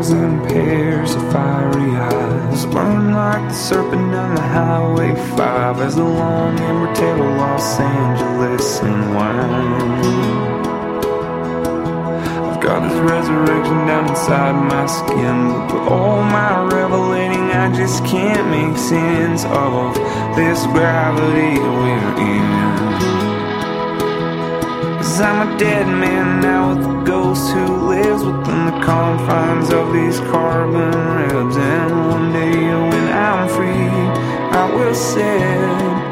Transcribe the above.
dogs and pairs of fiery eyes burn like the serpent on the Highway 5 as the long amber tail of Los Angeles and wine. I've got this resurrection down inside my skin, but with all my revelating I just can't make sense of this gravity we're in. 'Cause I'm a dead man now with a ghost who lives within the confines of these carbon ribs. And one day when I'm free, I will sit